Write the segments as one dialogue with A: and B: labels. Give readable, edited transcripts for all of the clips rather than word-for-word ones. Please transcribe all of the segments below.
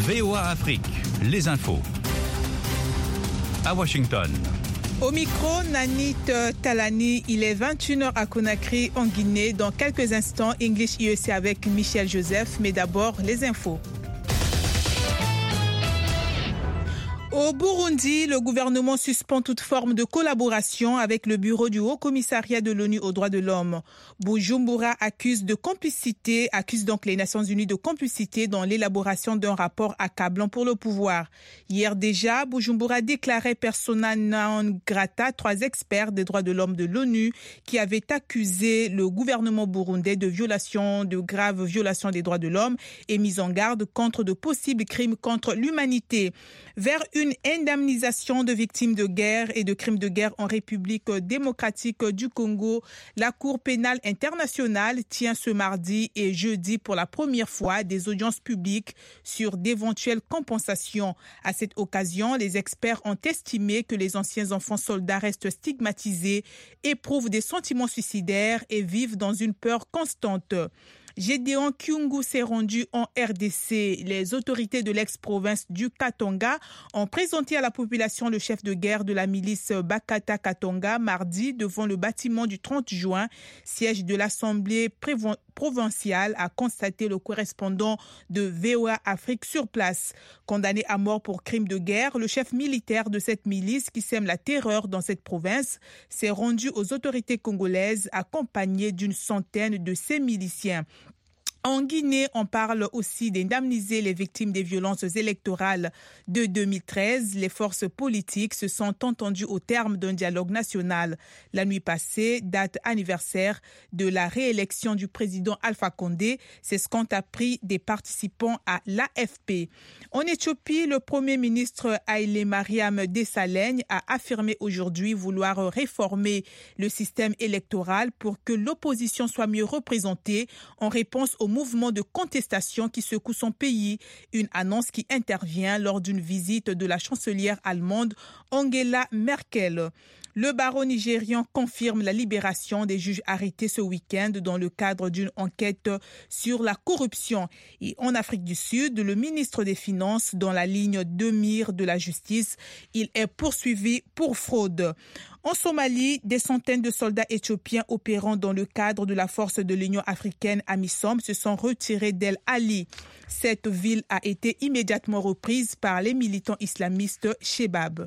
A: VOA Afrique, les infos. À Washington.
B: Au micro, Nanit Talani, il est 21h à Conakry, en Guinée. Dans quelques instants, English USA avec Michel Joseph. Mais d'abord, les infos. Au Burundi, le gouvernement suspend toute forme de collaboration avec le bureau du Haut-Commissariat de l'ONU aux droits de l'homme. Bujumbura accuse donc les Nations Unies de complicité dans l'élaboration d'un rapport accablant pour le pouvoir. Hier déjà, Bujumbura déclarait persona non grata 3 experts des droits de l'homme de l'ONU qui avaient accusé le gouvernement burundais de graves violations des droits de l'homme et mis en garde contre de possibles crimes contre l'humanité. Vers une indemnisation de victimes de guerre et de crimes de guerre en République démocratique du Congo, la Cour pénale internationale tient ce mardi et jeudi pour la première fois des audiences publiques sur d'éventuelles compensations. À cette occasion, les experts ont estimé que les anciens enfants soldats restent stigmatisés, éprouvent des sentiments suicidaires et vivent dans une peur constante. Gédéon Kyungu s'est rendu en RDC. Les autorités de l'ex-province du Katanga ont présenté à la population le chef de guerre de la milice Bakata Katanga mardi devant le bâtiment du 30 juin, siège de l'Assemblée provinciale, a constaté le correspondant de VOA Afrique sur place. Condamné à mort pour crime de guerre, le chef militaire de cette milice qui sème la terreur dans cette province s'est rendu aux autorités congolaises accompagné d'une centaine de ses miliciens. En Guinée, on parle aussi d'indemniser les victimes des violences électorales de 2013. Les forces politiques se sont entendues au terme d'un dialogue national. La nuit passée, date anniversaire de la réélection du président Alpha Condé, c'est ce qu'ont appris des participants à l'AFP. En Éthiopie, le Premier ministre Haïlé Mariam Desalegn a affirmé aujourd'hui vouloir réformer le système électoral pour que l'opposition soit mieux représentée en réponse au mouvement de contestation qui secoue son pays. Une annonce qui intervient lors d'une visite de la chancelière allemande Angela Merkel. Le barreau nigérian confirme la libération des juges arrêtés ce week-end dans le cadre d'une enquête sur la corruption. Et en Afrique du Sud, le ministre des Finances, dans la ligne de mire de la justice, il est poursuivi pour fraude. En Somalie, des centaines de soldats éthiopiens opérant dans le cadre de la force de l'Union africaine AMISOM se sont retirés d'El Ali. Cette ville a été immédiatement reprise par les militants islamistes Shebab.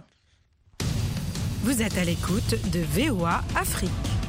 C: Vous êtes à l'écoute de VOA Afrique.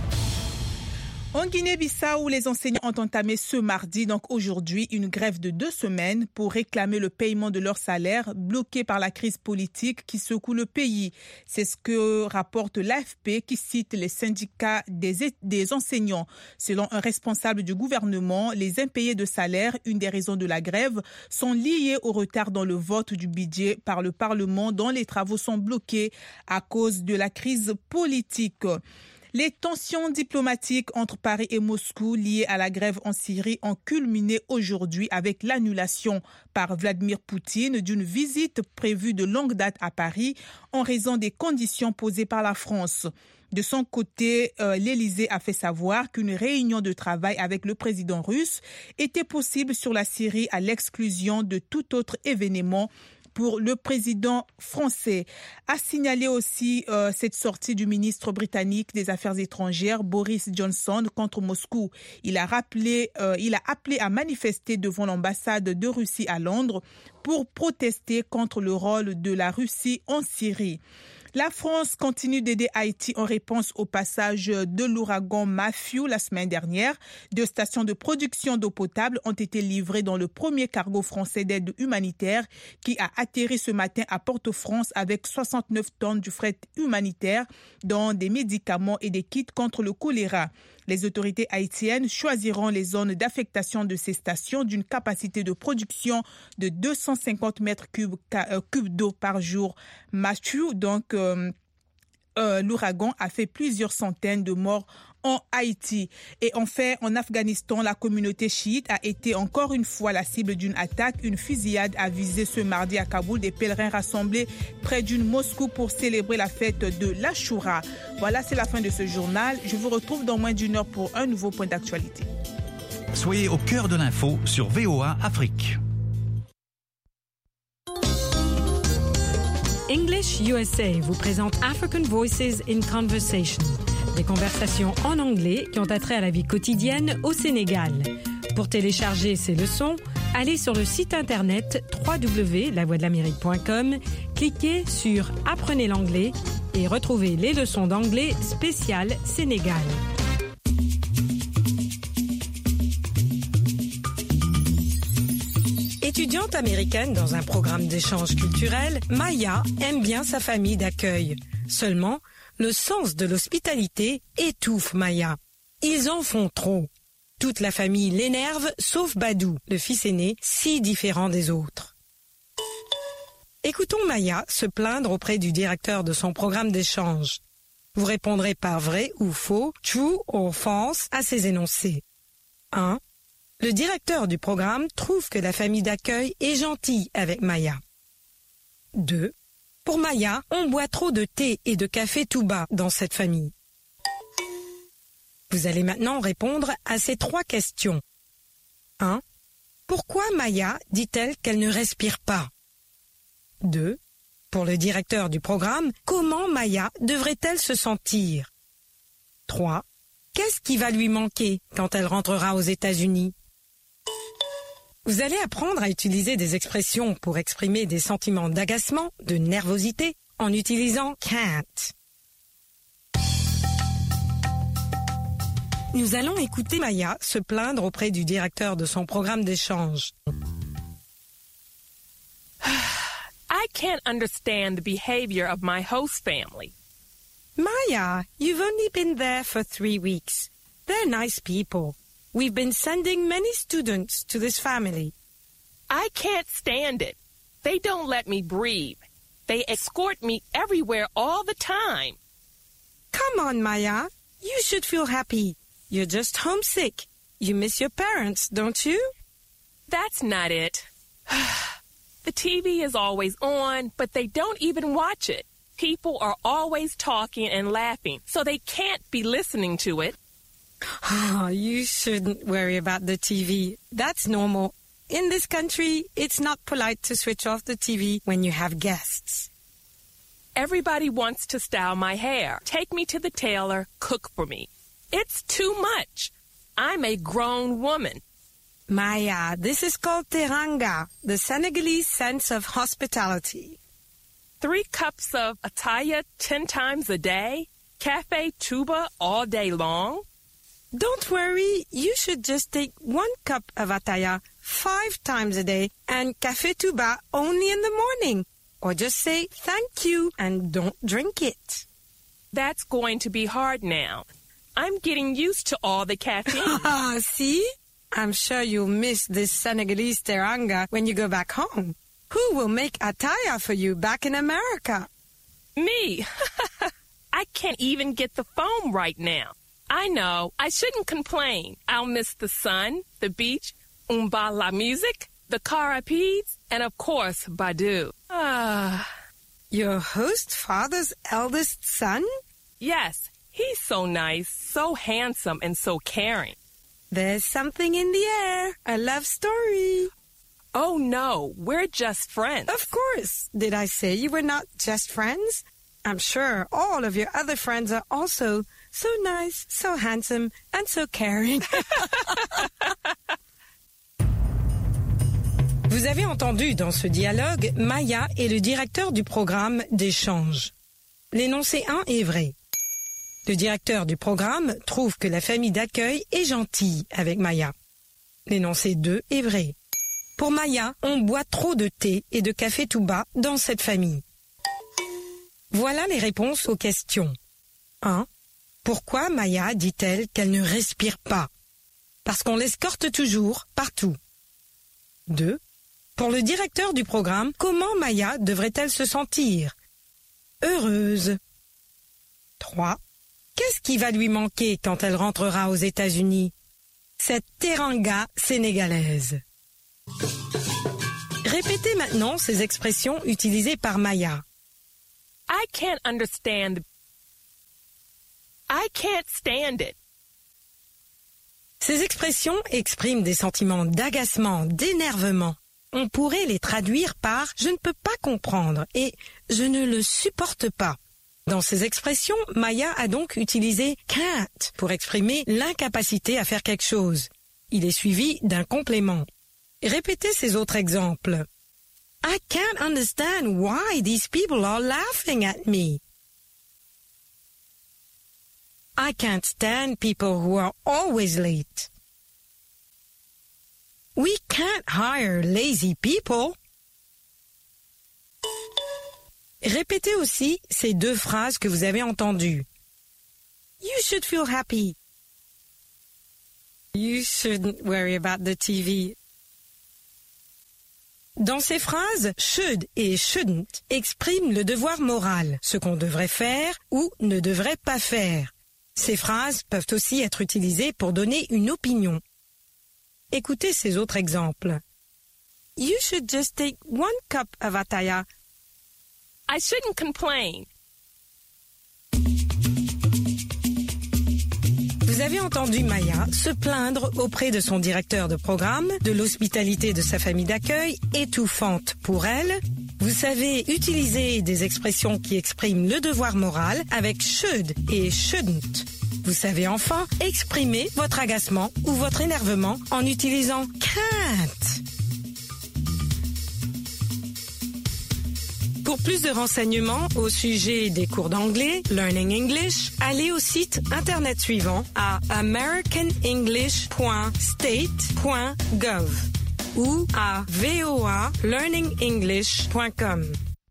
B: En Guinée-Bissau, les enseignants ont entamé ce mardi, donc aujourd'hui, une grève de 2 semaines pour réclamer le paiement de leur salaire bloqué par la crise politique qui secoue le pays. C'est ce que rapporte l'AFP qui cite les syndicats des enseignants. Selon un responsable du gouvernement, les impayés de salaire, une des raisons de la grève, sont liés au retard dans le vote du budget par le Parlement dont les travaux sont bloqués à cause de la crise politique. Les tensions diplomatiques entre Paris et Moscou liées à la grève en Syrie ont culminé aujourd'hui avec l'annulation par Vladimir Poutine d'une visite prévue de longue date à Paris en raison des conditions posées par la France. De son côté, l'Élysée a fait savoir qu'une réunion de travail avec le président russe était possible sur la Syrie à l'exclusion de tout autre événement pour le président français. A signalé aussi cette sortie du ministre britannique des Affaires étrangères, Boris Johnson, contre Moscou. Il a appelé à manifester devant l'ambassade de Russie à Londres pour protester contre le rôle de la Russie en Syrie. La France continue d'aider Haïti en réponse au passage de l'ouragan Matthew la semaine dernière. 2 stations de production d'eau potable ont été livrées dans le premier cargo français d'aide humanitaire qui a atterri ce matin à Port-au-France avec 69 tonnes du fret humanitaire, dont des médicaments et des kits contre le choléra. Les autorités haïtiennes choisiront les zones d'affectation de ces stations d'une capacité de production de 250 mètres cubes d'eau par jour. Matthew, donc l'ouragan a fait plusieurs centaines de morts en Haïti. Et enfin, en Afghanistan, la communauté chiite a été encore une fois la cible d'une attaque. Une fusillade a visé ce mardi à Kaboul des pèlerins rassemblés près d'une mosquée pour célébrer la fête de l'Ashura. Voilà, c'est la fin de ce journal. Je vous retrouve dans moins d'1 heure pour un nouveau point d'actualité.
A: Soyez au cœur de l'info sur VOA Afrique.
C: English USA vous présente African Voices in Conversation, des conversations en anglais qui ont attrait à la vie quotidienne au Sénégal. Pour télécharger ces leçons, allez sur le site internet www.lavoixdelamérique.com, cliquez sur « Apprenez l'anglais » et retrouvez les leçons d'anglais spéciales Sénégal. Étudiante américaine dans un programme d'échange culturel, Maya aime bien sa famille d'accueil. Seulement, le sens de l'hospitalité étouffe Maya. Ils en font trop. Toute la famille l'énerve, sauf Badou, le fils aîné, si différent des autres. Écoutons Maya se plaindre auprès du directeur de son programme d'échange. Vous répondrez par vrai ou faux, true or false, à ces énoncés. 1. Le directeur du programme trouve que la famille d'accueil est gentille avec Maya. 2. Pour Maya, on boit trop de thé et de café tout bas dans cette famille. Vous allez maintenant répondre à ces 3 questions. 1. Pourquoi Maya dit-elle qu'elle ne respire pas? 2. Pour le directeur du programme, comment Maya devrait-elle se sentir? 3. Qu'est-ce qui va lui manquer quand elle rentrera aux États-Unis? Vous allez apprendre à utiliser des expressions pour exprimer des sentiments d'agacement, de nervosité, en utilisant can't. Nous allons écouter Maya se plaindre auprès du directeur de son programme d'échange.
D: I can't understand the behavior of my host family.
C: Maya, you've only been there for 3 weeks. They're nice people. We've been sending many students to this family.
D: I can't stand it. They don't let me breathe. They escort me everywhere all the time.
C: Come on, Maya. You should feel happy. You're just homesick. You miss your parents, don't you?
D: That's not it. The TV is always on, but they don't even watch it. People are always talking and laughing, so they can't be listening to it.
C: Oh, you shouldn't worry about the TV. That's normal. In this country, it's not polite to switch off the TV when you have guests.
D: Everybody wants to style my hair, take me to the tailor, cook for me. It's too much. I'm a grown woman.
C: Maya, this is called teranga, the Senegalese sense of hospitality.
D: 3 cups of ataya 10 times a day? Cafe tuba all day long?
C: Don't worry, you should just take 1 cup of ataya 5 times a day and café tuba only in the morning. Or just say thank you and don't drink it.
D: That's going to be hard now. I'm getting used to all the caffeine.
C: See? I'm sure you'll miss this Senegalese teranga when you go back home. Who will make ataya for you back in America?
D: Me. I can't even get the foam right now. I know. I shouldn't complain. I'll miss the sun, the beach, la music, the carapides, and of course, Badou.
C: Your host father's eldest son?
D: Yes. He's so nice, so handsome, and so caring.
C: There's something in the air. A love story.
D: Oh, no. We're just friends.
C: Of course. Did I say you were not just friends? I'm sure all of your other friends are also so nice, so handsome, and so caring. Vous avez entendu dans ce dialogue Maya et le directeur du programme d'échange. L'énoncé 1 est vrai. Le directeur du programme trouve que la famille d'accueil est gentille avec Maya. L'énoncé 2 est vrai. Pour Maya, on boit trop de thé et de café tout bas dans cette famille. Voilà les réponses aux questions. 1. Pourquoi Maya dit-elle qu'elle ne respire pas? Parce qu'on l'escorte toujours, partout. 2. Pour le directeur du programme, comment Maya devrait-elle se sentir? Heureuse. 3. Qu'est-ce qui va lui manquer quand elle rentrera aux États-Unis? Cette teranga sénégalaise. Répétez maintenant ces expressions utilisées par Maya.
D: I can't understand. I can't stand it.
C: Ces expressions expriment des sentiments d'agacement, d'énervement. on pourrait les traduire par « je ne peux pas comprendre » et « je ne le supporte pas ». Dans ces expressions, Maya a donc utilisé « can't » pour exprimer l'incapacité à faire quelque chose. Il est suivi d'un complément. Répétez ces autres exemples. I can't understand why these people are laughing at me. I can't stand people who are always late. We can't hire lazy people. Répétez aussi ces deux phrases que vous avez entendues. You should feel happy. You shouldn't worry about the TV. Dans ces phrases, should et shouldn't expriment le devoir moral, ce qu'on devrait faire ou ne devrait pas faire. Ces phrases peuvent aussi être utilisées pour donner une opinion. Écoutez ces autres exemples. You should just take 1 cup of ataya.
D: I shouldn't complain.
C: Vous avez entendu Maya se plaindre auprès de son directeur de programme de l'hospitalité de sa famille d'accueil, étouffante pour elle. Vous savez utiliser des expressions qui expriment le devoir moral avec should et shouldn't. Vous savez enfin exprimer votre agacement ou votre énervement en utilisant can't. Pour plus de renseignements au sujet des cours d'anglais, Learning English, allez au site internet suivant à americanenglish.state.gov ou à voalearningenglish.com.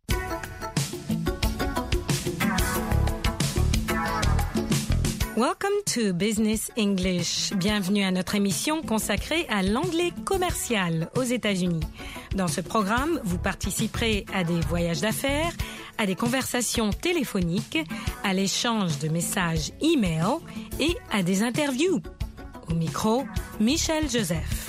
C: Welcome to Business English. Bienvenue à notre émission consacrée à l'anglais commercial aux États-Unis. Dans ce programme, vous participerez à des voyages d'affaires, à des conversations téléphoniques, à l'échange de messages e-mail et à des interviews. Au micro, Michel Joseph.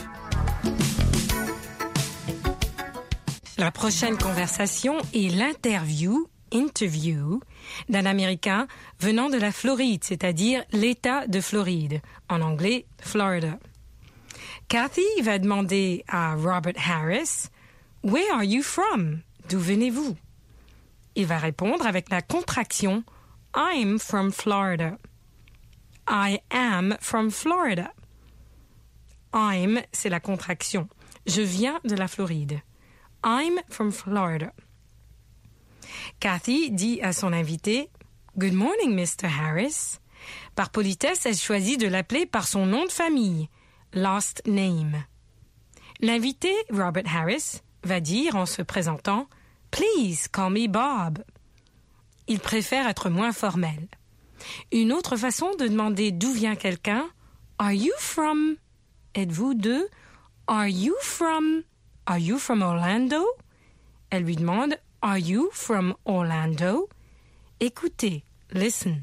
C: La prochaine conversation est l'interview d'un Américain venant de la Floride, c'est-à-dire l'État de Floride, en anglais Florida. Kathy va demander à Robert Harris « Where are you from? D'où venez-vous » Il va répondre avec la contraction « I'm from Florida ». « I am from Florida ». « I'm » c'est la contraction. Je viens de la Floride. « I'm from Florida ». Kathy dit à son invité « Good morning, Mr. Harris ». Par politesse, elle choisit de l'appeler par son nom de famille, last name. L'invité, Robert Harris, va dire en se présentant « Please call me Bob ». Il préfère être moins formel. Une autre façon de demander d'où vient quelqu'un « Are you from » Êtes-vous de « Are you from Orlando » Elle lui demande « Are you from Orlando ?» Écoutez, listen.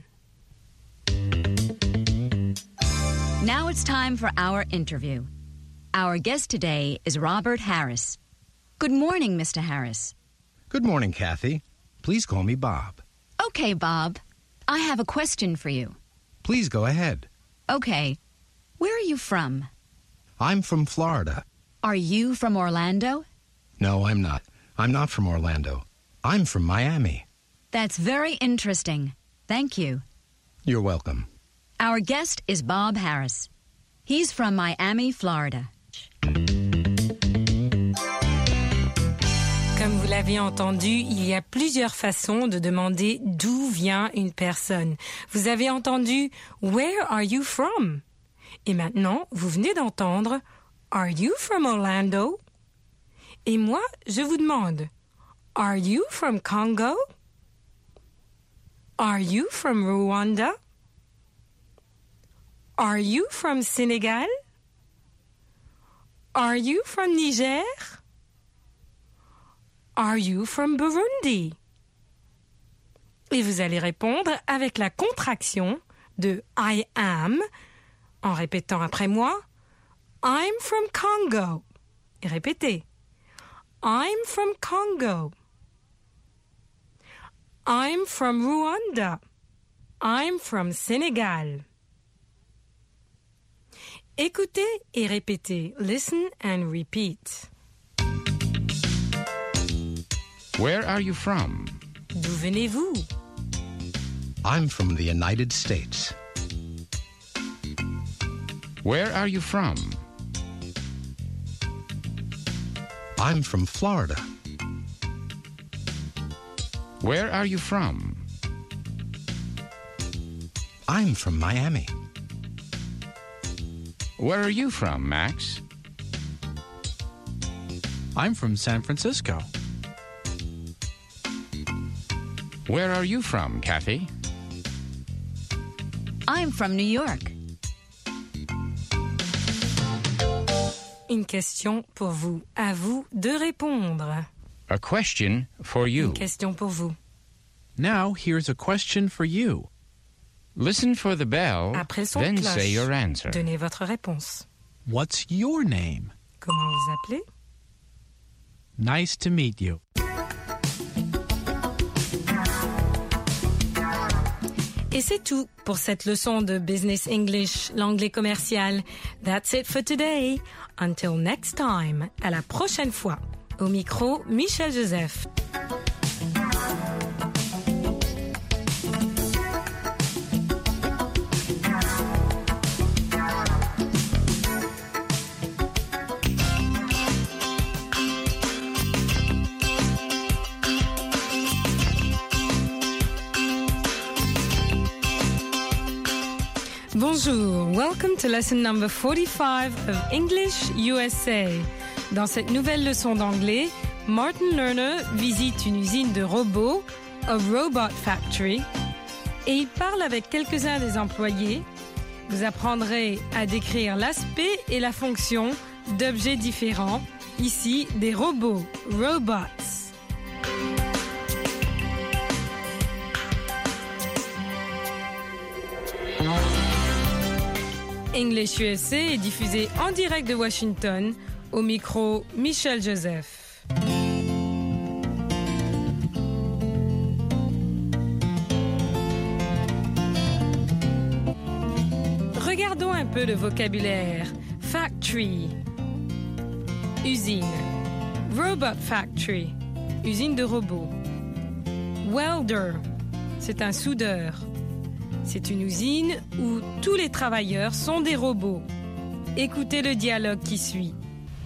E: Now it's time for our interview. Our guest today is Robert Harris. Good morning, Mr. Harris.
F: Good morning, Kathy. Please call me Bob.
E: Okay, Bob. I have a question for you.
F: Please go ahead.
E: Okay. Where are you from?
F: I'm from Florida.
E: Are you from Orlando?
F: No, I'm not. I'm not from Orlando. I'm from Miami.
E: That's very interesting. Thank you.
F: You're welcome.
E: Our guest is Bob Harris. He's from Miami, Florida.
C: Comme vous l'avez entendu, il y a plusieurs façons de demander d'où vient une personne. Vous avez entendu « Where are you from ?» Et maintenant, vous venez d'entendre « Are you from Orlando ?» Et moi, je vous demande « Are you from Congo? Are you from Rwanda? Are you from Sénégal? Are you from Niger? Are you from Burundi? » Et vous allez répondre avec la contraction de I am, en répétant après moi I'm from Congo. Et répétez I'm from Congo. I'm from Rwanda. I'm from Sénégal. Écoutez et répétez. Listen and repeat.
G: Where are you from?
C: D'où venez-vous?
F: I'm from the United States.
G: Where are you from?
F: I'm from Florida.
G: Where are you from?
F: I'm from Miami.
G: Where are you from, Max?
H: I'm from San Francisco.
G: Where are you from, Kathy?
E: I'm from New York.
C: Une question pour vous. À vous de répondre.
G: A question for you.
C: Une question pour vous.
H: Now, here's a question for you.
G: Listen for the bell,
C: Après le son
G: then
C: de cloche,
G: say your answer.
C: donnez votre réponse.
H: What's your name?
C: Comment vous appelez?
H: Nice to meet you.
C: Et c'est tout pour cette leçon de Business English, l'anglais commercial. That's it for today. Until next time. À la prochaine fois. Au micro, Michel Joseph. Bonjour, welcome to lesson number 45 of English USA. Dans cette nouvelle leçon d'anglais, Martin Lerner visite une usine de robots, a robot factory, et il parle avec quelques-uns des employés. Vous apprendrez à décrire l'aspect et la fonction d'objets différents, ici des robots, robots. English USA est diffusé en direct de Washington, au micro Michel Joseph. Regardons un peu le vocabulaire. Factory, usine. Robot factory, usine de robots. Welder, c'est un soudeur. C'est une usine où tous les travailleurs sont des robots. Écoutez le dialogue qui suit.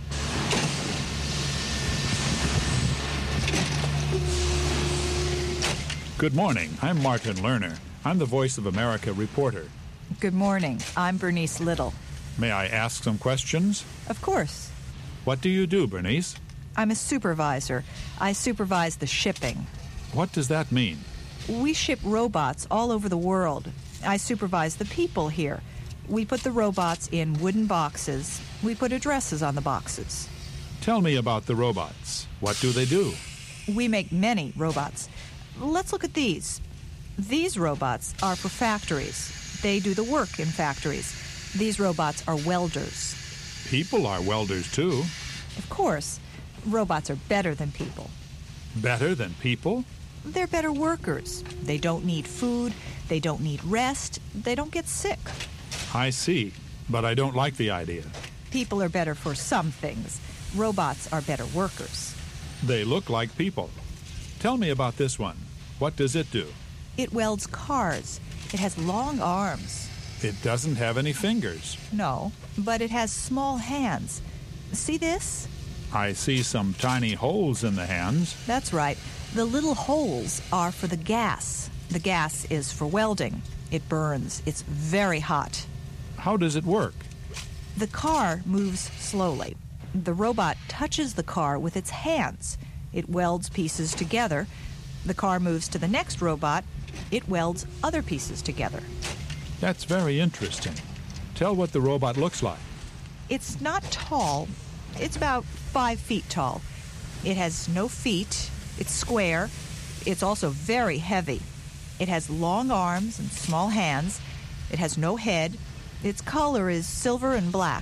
I: Good morning. I'm Martin Lerner. I'm the Voice of America reporter.
J: Good morning. I'm Bernice Little.
I: May I ask some questions?
J: Of course.
I: What do you do, Bernice?
J: I'm a supervisor. I supervise the shipping.
I: What does that mean?
J: We ship robots all over the world. I supervise the people here. We put the robots in wooden boxes. We put addresses on the boxes.
I: Tell me about the robots. What do they do?
J: We make many robots. Let's look at these. These robots are for factories. They do the work in factories. These robots are welders.
I: People are welders, too.
J: Of course. Robots are better than people.
I: Better than people?
J: They're better workers. They don't need food. They don't need rest. They don't get sick.
I: I see, but I don't like the idea.
J: People are better for some things. Robots are better workers.
I: They look like people. Tell me about this one. What does it do?
J: It welds cars. It has long arms.
I: It doesn't have any fingers.
J: No, but it has small hands. See this?
I: I see some tiny holes in the hands.
J: That's right. The little holes are for the gas. The gas is for welding. It burns. It's very hot.
I: How does it work?
J: The car moves slowly. The robot touches the car with its hands. It welds pieces together. The car moves to the next robot. It welds other pieces together.
I: That's very interesting. Tell what the robot looks like.
J: It's not tall. It's about 5 feet tall. It has no feet. It's square. It's also very heavy. It has long arms and small hands. It has no head. Its color is silver and black.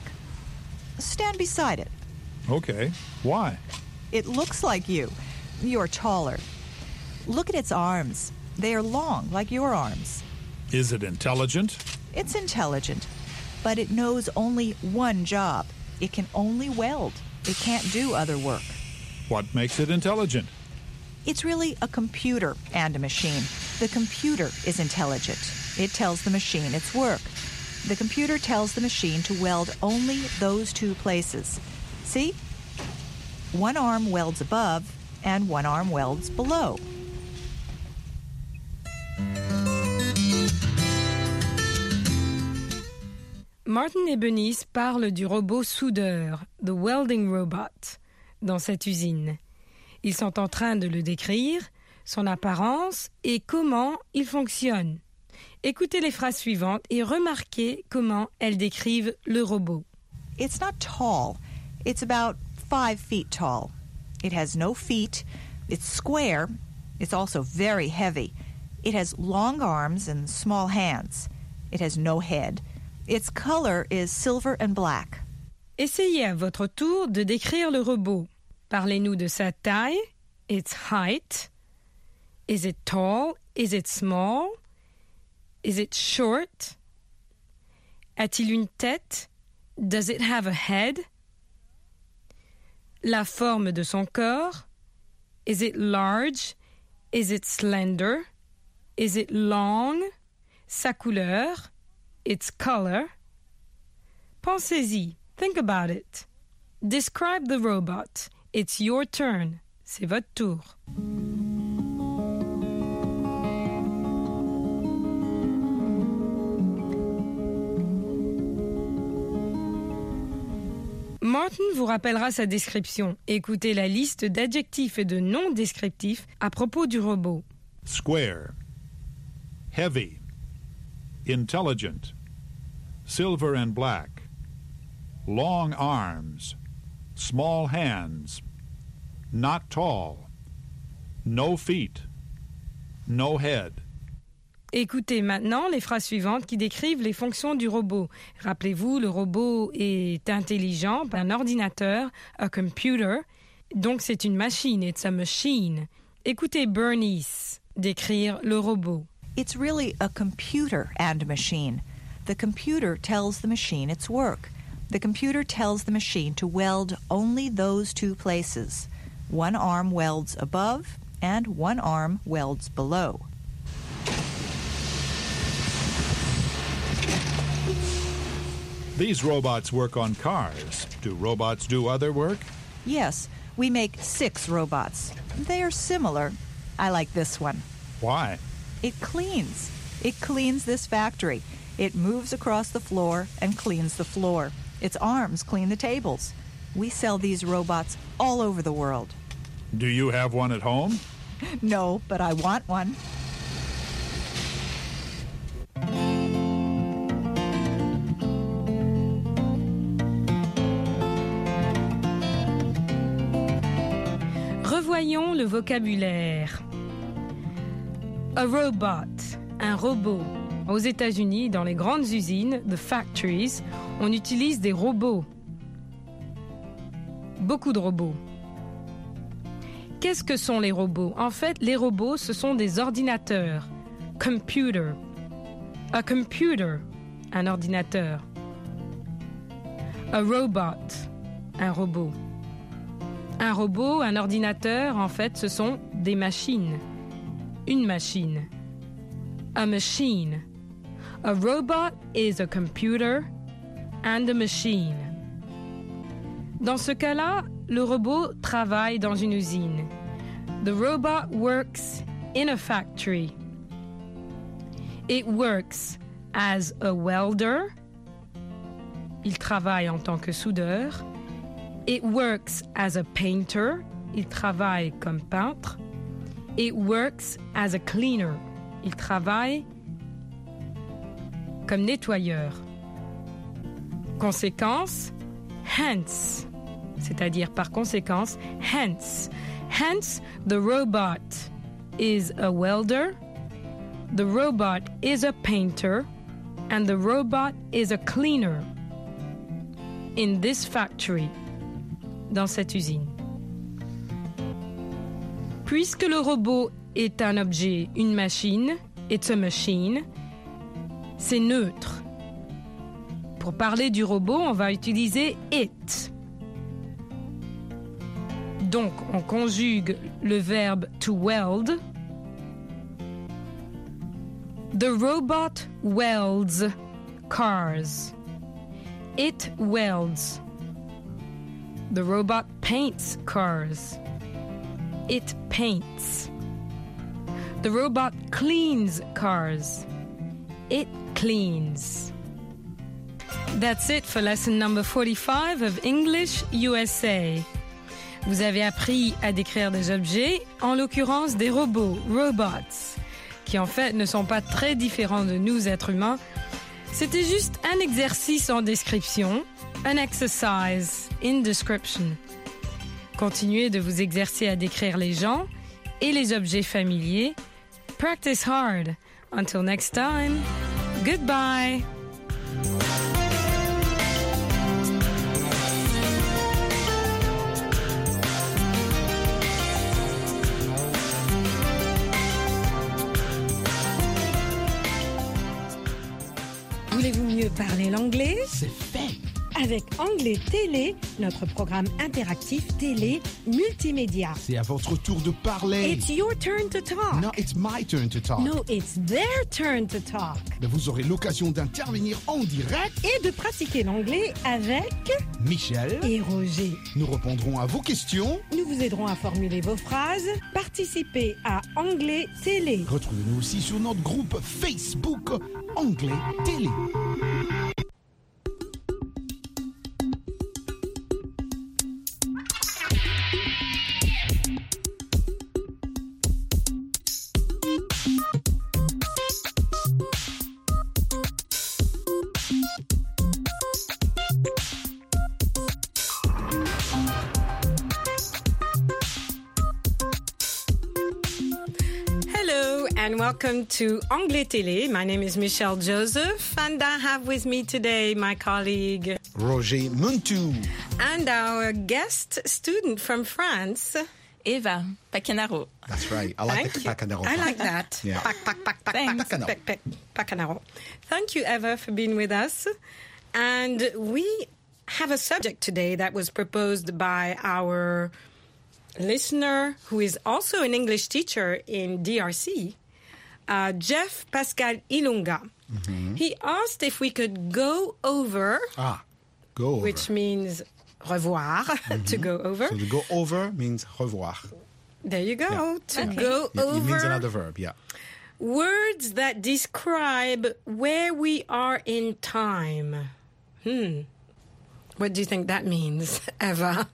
J: Stand beside it.
I: Okay. Why?
J: It looks like you. You're taller. Look at its arms. They are long, like your arms.
I: Is it intelligent?
J: It's intelligent, but it knows only one job. It can only weld. It can't do other work.
I: What makes it intelligent?
J: It's really a computer and a machine. The computer is intelligent. It tells the machine its work. The computer tells the machine to weld only those two places. See? One arm welds above and one arm welds below.
C: Martin et Bernice parlent du robot soudeur, the welding robot, dans cette usine. Ils sont en train de le décrire, son apparence et comment il fonctionne. Écoutez les phrases suivantes et remarquez comment elles décrivent le robot.
J: It's not tall. It's about 5 feet tall. It has no feet. It's square. It's also very heavy. It has long arms and small hands. It has no head. Its color is silver and black.
C: Essayez à votre tour de décrire le robot. Parlez-nous de sa taille, its height. Is it tall? Is it small? Is it short? A-t-il une tête? Does it have a head? La forme de son corps? Is it large? Is it slender? Is it long? Sa couleur? Its color? Pensez-y. Think about it. Describe the robot. It's your turn. C'est votre tour. Martin vous rappellera sa description. Écoutez la liste d'adjectifs et de noms descriptifs à propos du robot.
I: Square, heavy, intelligent, silver and black, long arms, small hands, not tall, no feet, no head.
C: Écoutez maintenant les phrases suivantes qui décrivent les fonctions du robot. Rappelez-vous, le robot est intelligent, un ordinateur, a computer, donc c'est une machine, it's a machine. Écoutez Bernice décrire le robot.
J: It's really a computer and a machine. The computer tells the machine its work. The computer tells the machine to weld only those two places. One arm welds above and one arm welds below.
I: These robots work on cars. Do robots do other work?
J: Yes, we make 6 robots. They are similar. I like this one.
I: Why?
J: It cleans. It cleans this factory. It moves across the floor and cleans the floor. Its arms clean the tables. We sell these robots all over the world.
I: Do you have one at home?
J: No, but I want one.
C: Revoyons le vocabulaire. A robot, un robot. Aux États-Unis, dans les grandes usines, the factories, on utilise des robots. Beaucoup de robots. Qu'est-ce que sont les robots? En fait, les robots, ce sont des ordinateurs. Computer. A computer, un ordinateur. A robot, un robot. Un robot, un ordinateur, en fait, ce sont des machines. Une machine. A machine. A robot is a computer and a machine. Dans ce cas-là, le robot travaille dans une usine. The robot works in a factory. It works as a welder. Il travaille en tant que soudeur. It works as a painter. Il travaille comme peintre. It works as a cleaner. Il travaille comme nettoyeur. Conséquence, hence, c'est-à-dire par conséquence, hence. Hence, the robot is a welder, the robot is a painter, and the robot is a cleaner in this factory, dans cette usine. Puisque le robot est un objet, une machine, it's a machine, c'est neutre. Pour parler du robot, on va utiliser it. Donc, on conjugue le verbe to weld. The robot welds cars. It welds. The robot paints cars. It paints. The robot cleans cars. It cleans. That's it for lesson number 45 of English USA. Vous avez appris à décrire des objets, en l'occurrence des robots, robots, qui en fait ne sont pas très différents de nous êtres humains. C'était juste un exercice en description, an exercise in description. Continuez de vous exercer à décrire les gens et les objets familiers. Practice hard. Until next time, goodbye. Voulez-vous mieux parler l'anglais?
F: C'est fait.
C: Avec Anglais Télé, notre programme interactif télé multimédia.
F: C'est à votre tour de parler.
C: It's your turn to talk.
F: No, it's my turn to talk.
C: No, it's their turn to talk.
F: Mais vous aurez l'occasion d'intervenir en direct
C: Et de pratiquer l'anglais avec
F: Michel
C: et Roger.
F: Nous répondrons à vos questions.
C: Nous vous aiderons à formuler vos phrases. Participez à Anglais Télé.
F: Retrouvez-nous aussi sur notre groupe Facebook Anglais Télé.
C: And welcome to Anglais Télé. My name is Michelle Joseph, and I have with me today my colleague
F: Roger Muntu.
C: And our guest student from France,
D: Eva Pacanaro.
F: That's right. I like the Pacanaro.
C: I like that.
F: Yeah.
C: Pacanaro. Thank you, Eva, for being with us. And we have a subject today that was proposed by our listener, who is also an English teacher in DRC, Jeff Pascal Ilunga. Mm-hmm. He asked if we could go over.
F: Go over.
C: Which means revoir, to go over.
F: So to go over means revoir.
C: There you go.
F: Yeah.
C: To go over.
F: It means another verb, yeah.
C: Words that describe where we are in time. What do you think that means, Eva?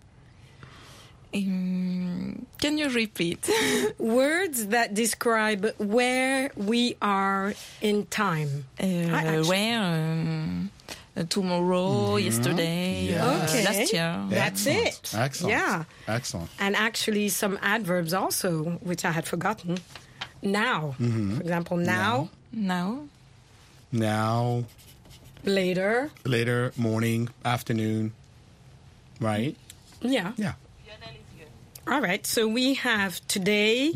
D: Can you repeat?
C: Words that describe where we are in time.
D: Where? Tomorrow, yesterday,
C: okay.
D: Last year.
C: That's it.
F: Excellent.
C: Yeah.
F: Excellent.
C: And actually some adverbs also, which I had forgotten. Now. For example, now.
D: Now.
C: Later.
F: Later, morning, afternoon. Right?
C: Yeah.
F: Yeah.
C: All right. So we have today.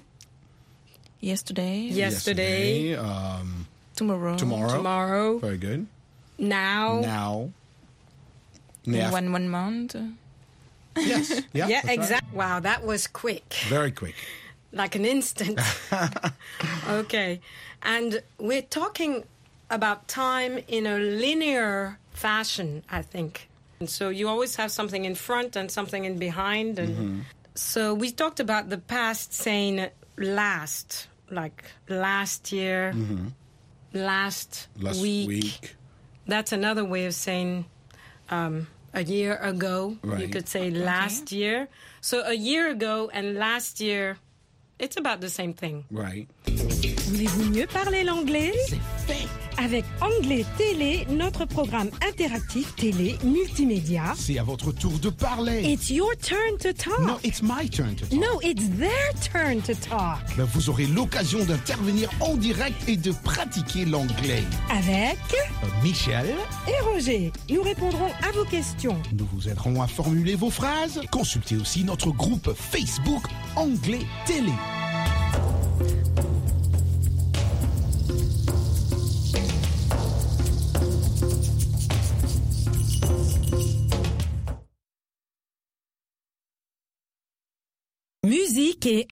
D: Yesterday.
C: Tomorrow.
F: Very good.
C: Now.
D: One month.
F: Yes. Yeah.
C: Yeah, exactly. Right. Wow, that was quick.
F: Very quick.
C: Like an instant. Okay. And we're talking about time in a linear fashion, I think. And so you always have something in front and something in behind. And so we talked about the past saying last, like last year, last week. That's another way of saying a year ago.
F: Right.
C: You could say last year. So a year ago and last year, it's about the same thing.
F: Right.
C: Voulez-vous mieux parler l'anglais?
F: C'est fait.
C: Avec Anglais Télé, notre programme interactif télé multimédia.
F: C'est à votre tour de parler.
C: It's your turn to talk.
F: No, it's my turn to talk.
C: No, it's their turn to talk.
F: Ben, vous aurez l'occasion d'intervenir en direct et de pratiquer l'anglais.
C: Avec
F: Michel
C: et Roger. Nous répondrons à vos questions.
F: Nous vous aiderons à formuler vos phrases. Consultez aussi notre groupe Facebook Anglais Télé.
C: expliquer